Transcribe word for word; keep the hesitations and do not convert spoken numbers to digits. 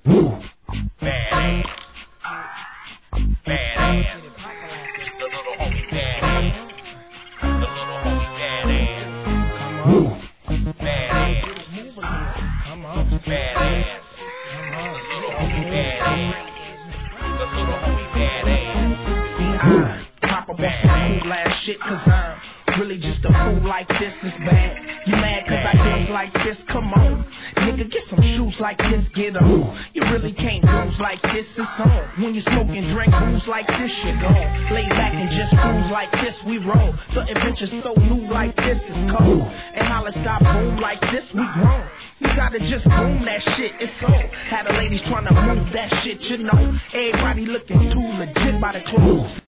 Badass. Badass. The little homie badass. The little homie badass. Badass. Come on. Badass. The little homie badass. The little homie badass. Pop up on some cool ass shit, cause I'm really just a fool like this is bad. You mad cause I dance like this? Come on. Nigga, get some shoes like this, get on. You really can't lose like this, it's on. When you smoke and drink booze like this, you gone. Lay back and just cruise like this, we roll. The adventure's so new like this, is cold. And holla stop boom like this, we grown. You gotta just boom that shit, it's on. Had the ladies tryna move that shit, you know. Everybody looking too legit by the clothes.